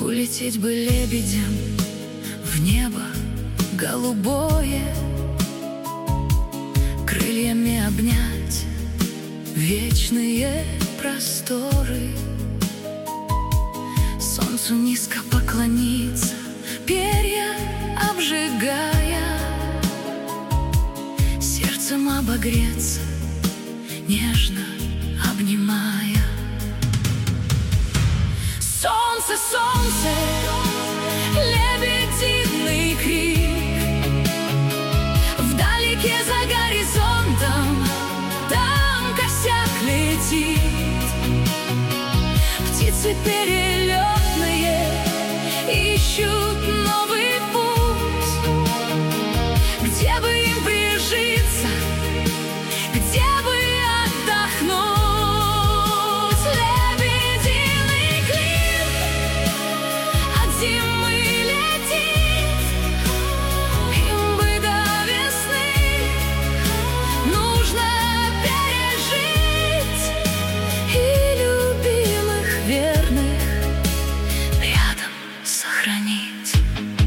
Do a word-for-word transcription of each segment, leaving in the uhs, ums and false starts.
Улететь бы лебедем в небо голубое, крыльями обнять вечные просторы, солнцу низко поклониться, перья обжигая, сердцем обогреться, нежно обнимая. Солнце, солнце, лебединый крик, вдалеке за горизонтом, там косяк летит. Птицы перелетные ищут новый путь, где бы им прижиться, где бы отдохнуть. Лебединый клин от зимы летит, им бы до весны нужно пережить и любимых верных рядом сохранить.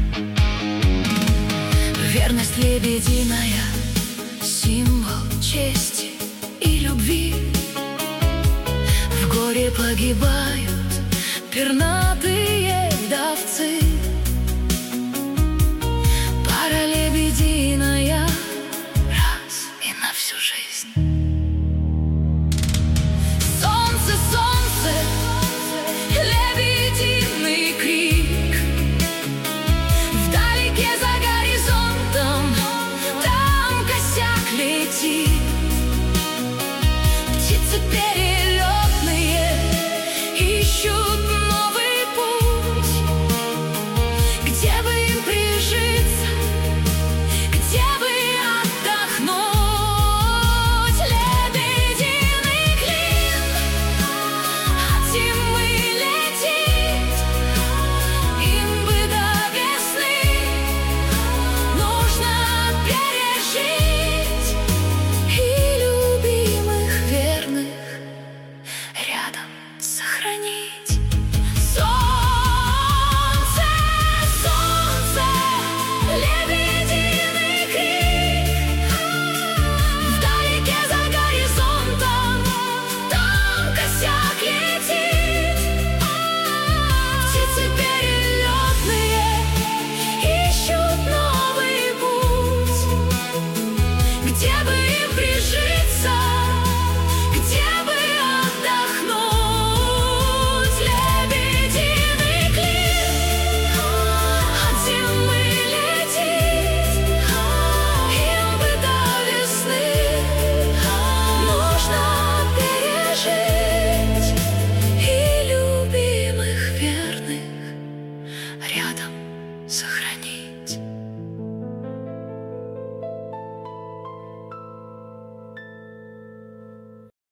Верность лебединая — символ чести и любви. В горе погибают пернатые